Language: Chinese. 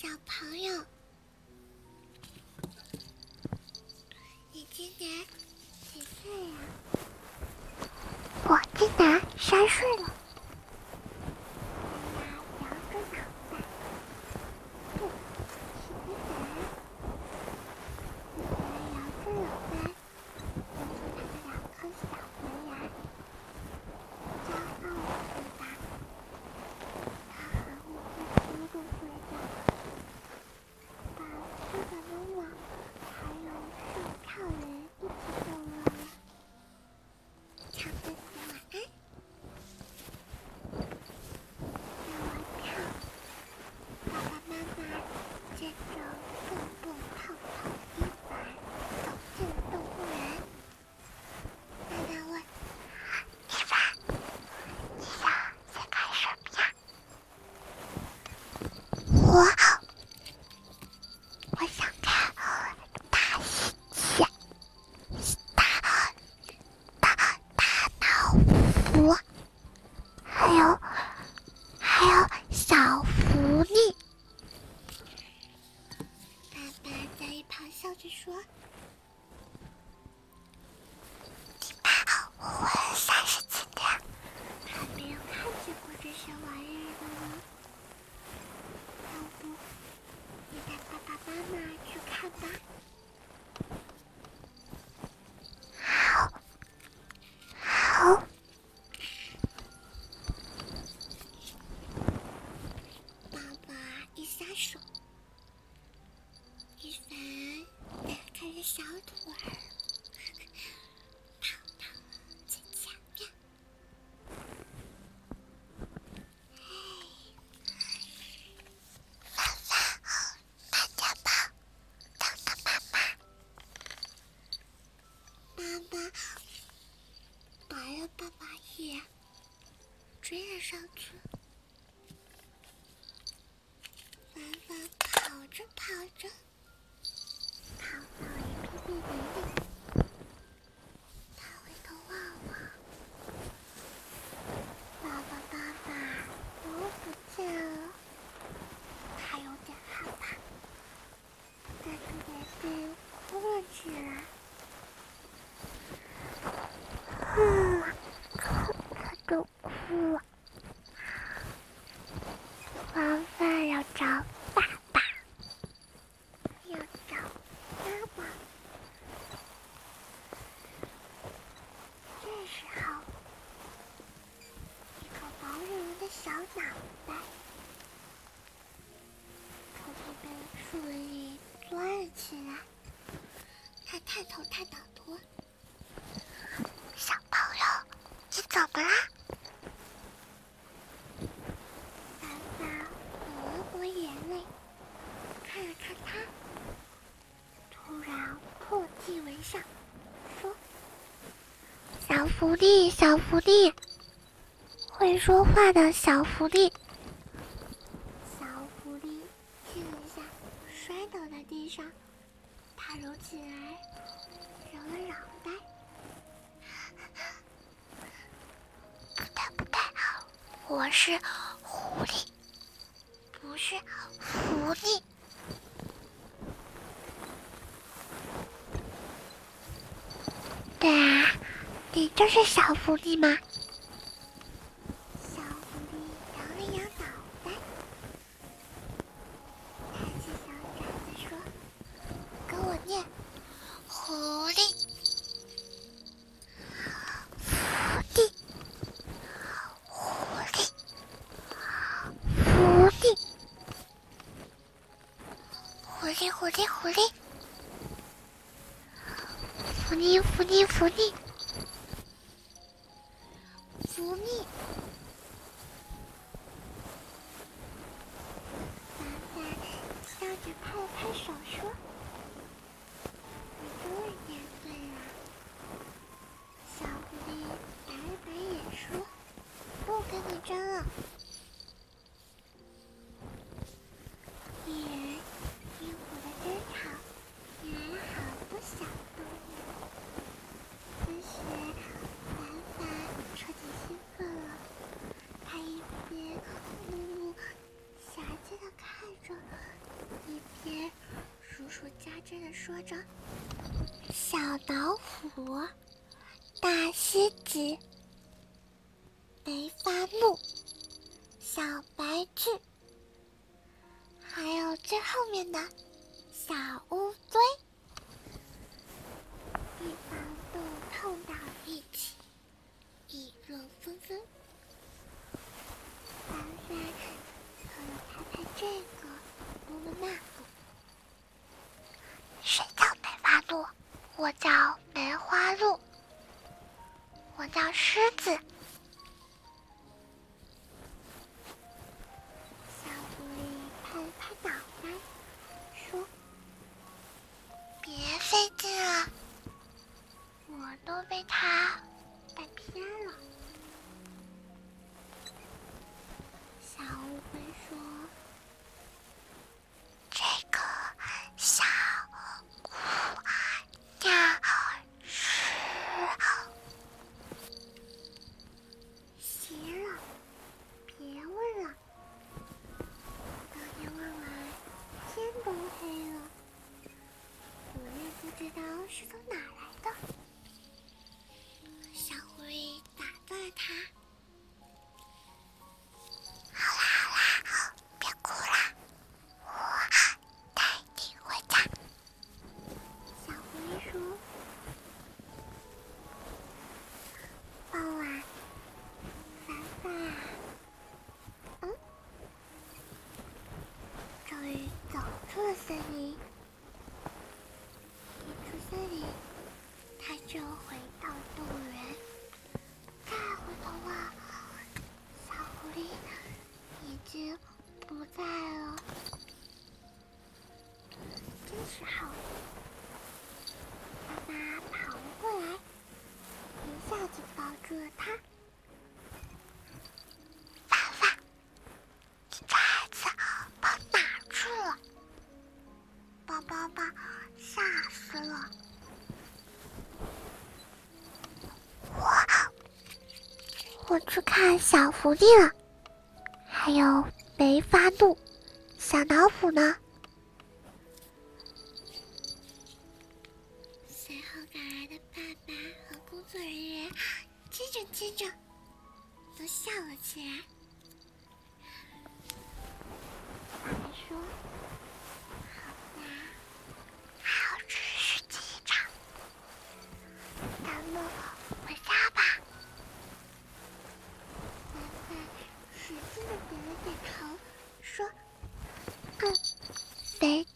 小朋友，你今年几岁呀？ 我今年3岁了。 摇着脑袋，不，是你摇着脑袋，露出他的2颗小门牙，骄傲地说道：“他和我们都睡觉，把这个妈妈还有上跳人一起逗乐了。唱自己晚安。”爸爸妈妈牵着蹦蹦跳跳的伊凡走进了动物园。妈妈问：“ 伊凡，你想先看什么呀？”我想看大猩猩、大老虎，还有小狐狸。 爸爸在一旁笑着说：“ 你爸我问30几年， 还没有看见过这些玩意儿的呢。要不你带爸爸妈妈去看吧？” 好。 爸爸一撒手，伊凡打开了小腿儿，胖胖在前面。 慢点跑，等着妈妈。 妈妈白了爸爸一眼，追了上去。凡凡跑着跑着，跑到一片密林里，他回头望望，爸爸妈妈都不见了，他有点害怕，在原地哭了起来。 他都哭了。凡凡要找爸爸， 要找妈妈。这时候，一个毛茸茸的小脑袋从一边树里钻了起来，他探头探脑的问：“ 小朋友，你怎么啦？” 凡凡抹了抹眼泪，看了看他，突然破涕为笑，说：“ 小狐狸，小狐狸，会说话的小狐狸。” 小狐狸听了一下，摔倒在地上，他揉起来，揉了脑袋。 不对，我是狐狸，不是狐狸。对啊，你就是小狐狸吗？ 小狐狸摇了摇脑袋，抬起小爪子说：“跟我念， 狐狸，狐狸，狐狸，狐狸，狐狸，狐狸，狐狸，狐狸，狐狸，狐狸， 福利。”凡凡笑着拍了拍手说：“你终于念对了。”小狐狸白了白眼说：“不跟你争了。”一人一虎的争吵引来了好多小动物。此时，凡凡彻底兴奋了，他一边目露侠气地看着术家珍地说着：“小老虎、大狮子、梅花鹿、小白兔，还有最后面的小乌龟。”地方都凑到一起，议论纷纷。凡凡拍拍这个，摸摸那个。谁叫梅花鹿？我叫梅花鹿。我叫狮子。小狐狸拍了拍脑袋，说：“别费劲了，我都被他带偏了。”小乌龟说：“这个小姑娘是……行了，别问了。刚才问完，天都黑了，我也不知道是从哪来的。”小狐狸打断了他。别哭了，我带你回家。小狐狸说：“傍晚，凡凡啊，终于走出了森林。一出森林，他就回到动物园。再回头望，小狐狸已经不在了。这时候，妈妈跑了过来，一下就抱住了他。凡凡，你这孩子跑哪去了？宝宝把吓死了。我去看小狐狸了，还有梅花鹿、小老虎呢。随后赶来的爸爸和工作人员接着都笑了起来。爸爸说：“好啦，还要继续记着，咱们回家吧。”凡凡使劲地点了点头，说：“嗯。”随